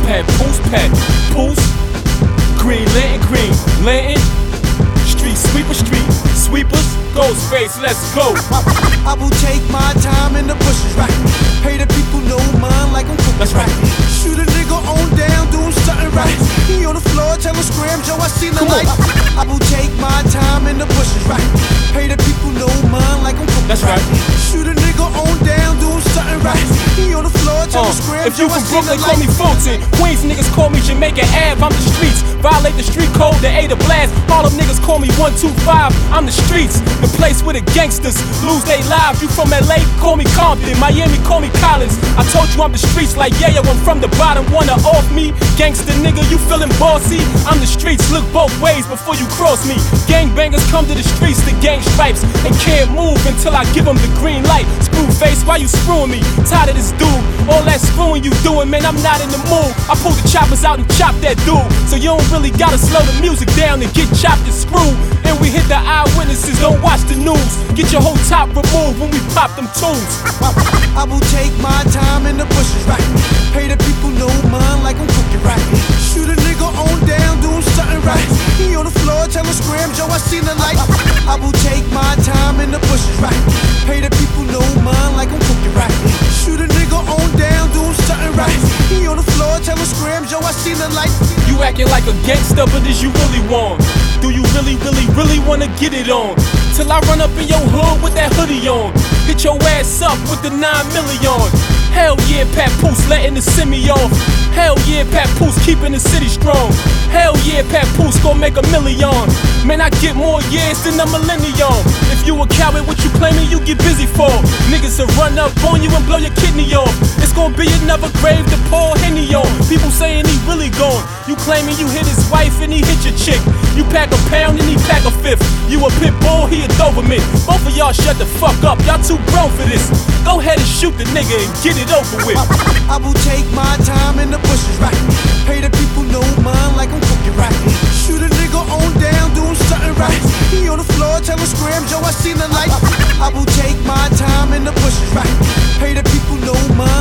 Pat, Poos, Green Lantern, street sweepers, Ghostface, let's go. I will take my time in the bushes, right? Pay the people no mind like I'm cooking, That's right. Shoot a nigga on down, doing something right. He on the floor, tell him scram, Joe, I seen the light. I will take my time in the bushes, right? Pay the people no mind like I'm cooking, That's right. Shoot a nigga on down, doing something right. He on the floor, tell him scram, If you Joe, I from seen the Brooklyn, call me light. Fulton. Queens niggas call me Jamaica Ave, I'm the streets. Violate the street code, the A to blast. Harlem niggas call me 125, I'm the streets. The place where the gangsters lose their lives. You from LA, call me Compton. Miami, call me Collins. I told you I'm the streets like yeah, I'm from the bottom. Wanna off me? Gangster nigga, you feeling bossy? I'm the streets, look both ways before you cross me. Gangbangers come to the streets to gang stripes and can't move until I give them the green light. Screw face, why you screwing me? Tired of this dude, all that screwing you doing, man, I'm not in the mood. I pull the choppers out and chop that dude. So you don't really gotta slow the music down and get chopped and screwed. And we hit the eyewitnesses, don't watch the news. Get your whole top removed when we pop them tunes. I will take my time in the bushes, right? Pay the people no mind like I'm cooking, right? Shoot a nigga on down, doing something right. He on the floor, tell him scram, Joe, I seen the light. I will take my time in the bushes, right? Pay the people no mind like I'm cooking, right? Shoot a nigga on down, doing something right. He on the floor, tell him scram, Joe, I seen the light. You acting like a gangster, but is you really want? Do you really wanna get it on? Till I run up in your hood with that hoodie on. Hit your ass up with the 9 million. Hell yeah, Papoose letting the semi off. Hell yeah, Papoose keeping the city strong. Hell yeah, Papoose gon' make $1 million. Man, I get more years than a millennium. If you a coward, what you claiming you get busy for? Niggas will run up on you and blow your kidney off. It's gonna be another grave to pour Henny on. People saying he really gone. You claiming you hit his wife and he hit your chick. You pack a pound and he pack a fifth. You a pit bull, he a Doberman. Both of y'all shut the fuck up, y'all too grown for this. Go ahead and shoot the nigga and get it over with. I will take my time in the bushes, right? Pay the people no mind like I'm cooking, right? Shoot a nigga on down, doing something right. He on the floor, tell him scram, Joe, I seen the light. I will take my time in the bushes, right? Pay the people no mind